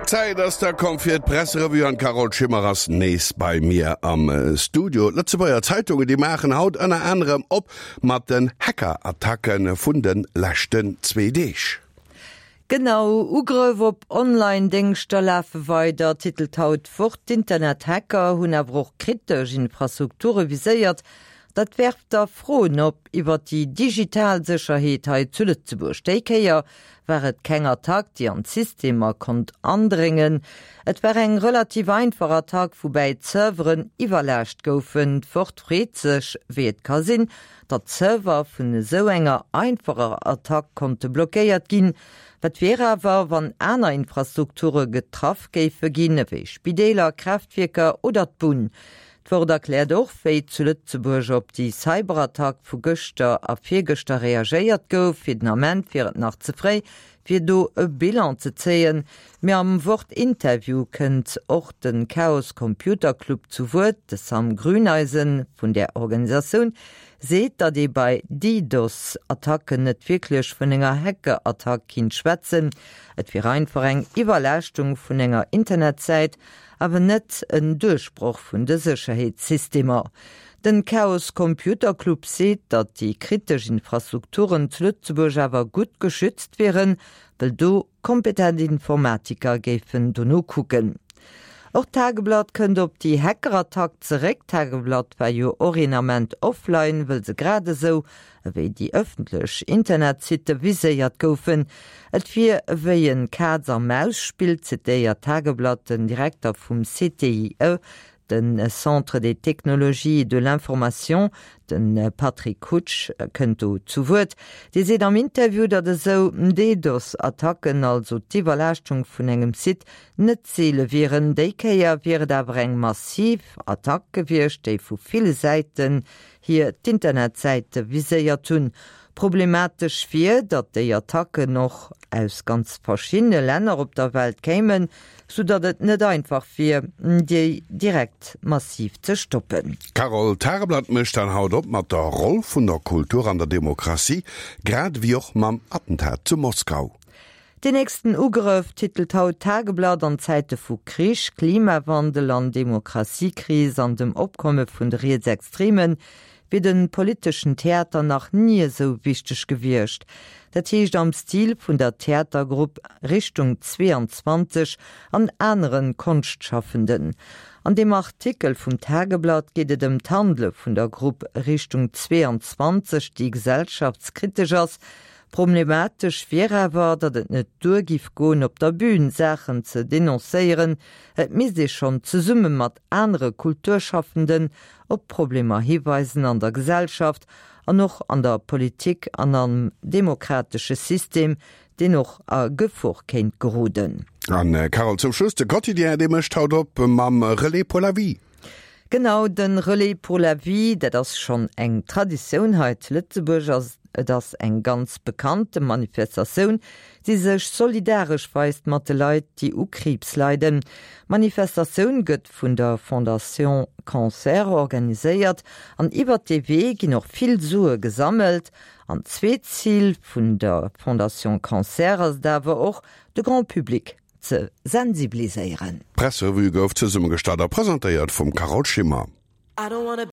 Zeit, dass da kommt für Presserevue an Carol Schimmerers nächst bei mir am Studio. Letzte Woche Zeitungen, die machen haut unter anderem ob mit den Hackerattacken von den letzten 2D. Genau, Ugriff op Online-Dingster läuft weiter, titelt haut fort Internet-Hacker, hun aber auch kritisch Infrastruktur visiert. Dat werft da frohen op iwwer die Digitalsicherheit zu Lützeburg. Deikeier wäret kenger Tag, die an Systemer konnt andringen. Et wär eng relativ einfacher Tag, wobei Serveren iwwerlächt goufen, fortfried sech, wie et kann sinn, dat Server vun so enger einfacher Attack konnte blockéiert gin. Dat wäre aber, wann einer Infrastrukture getraff geife gin, wie Spideler, Kraftwerker oder d'Bun. D'Wort erklärt auch, wie zu Lützeburg op die Cyberattack vu Göster a Viergöster reagiert gouf, fir den Amment fir nach ze frei, fir do e Bilan ze zehen. Mir am Wort Interview kënnt och den Chaos Computer Club zu Wort, des Sam Grüneisen vun der Organisation, seht, dat bei DDoS-Attacken net wirklich vun enger Hackerattack hin schwätzen, et fir einfach eng Iwerlächtung vun enger Internetzeit, aber net en Durchbruch vun de Sicherheitssystemer. Den Chaos Computer Club seht, dat die kritischen Infrastrukturen zu Lützeburg aber gut geschützt wären, weil do kompetente Informatiker gefen do no kucken. Auch Tageblatt könnt op die Hackerattack zurück. Tageblatt war jo Ornament offline, will se gerade so, wie die öffentlich Internetsite visiert goufen. Et fir wie ein Katz Maus spielt, zitiert Tageblatt den Direktor vom CTIE, den Centre des Technologies de l'Information, den Patrick Kutsch, kënnt zu Wort. Die seht am Interview, dat so DDoS-Attacken, also die Überlastung vun engem Site, net Ziele wären. Deikeier wäre dawer eng massiv Attack gewircht, déi vu viele Seiten hier d'Internetseite viséiert tun. Problematisch fir, dat déi Attacke noch aus ganz verschiedene Länder op der Welt kämen, so dat et net einfach fir déi direkt massiv ze stoppen. Carol Tageblatt mischt an haut op mat der Rolle vun der Kultur an der Demokratie, grad wie auch mam Attentat zu Moskau. Den nächsten Ugriff titelt haut Tageblatt an Zeite vu Krisch, Klimawandel an Demokratiekrise an dem Opkomme vun de Rechtsextremen, wie den politischen Theater nach nie so wichtig gewircht. Dat hicht am Stil vun der Theatergruppe Richtung 22 an anderen Kunstschaffenden. An dem Artikel vom Tageblatt geht es dem Handel vun der Gruppe Richtung 22, die gesellschaftskritisch ist. Problematisch wäre aber, dat et net durchgif goen op der Bühne Sachen ze denonzieren, et mis sich schon zu summen mat andere Kulturschaffenden op Probleme hinweisen an der Gesellschaft, an noch an der Politik, an einem demokratischen System, den noch a Gefuch kennt geruden. An Carol zum Schluss, de Quotidien, dem haut op mam Relais pour la vie. Genau, den Relais pour la vie, dat das schon eng Traditionheit Lützeburg das eng ganz bekannte Manifestation, die sech solidarisch weist mat de Leiit, die Krebs leiden. Manifestation gëtt vun der Fondation Cancer organisiert, an iwwer TV gi noch viel Sue gesammelt, an zweet Ziel vun der Fondation Cancer as dawer och de Grand Publikum ze sensibiliseieren. Presserevue gouf ze Summe gestarter präsentiert vum Carol Schimmer.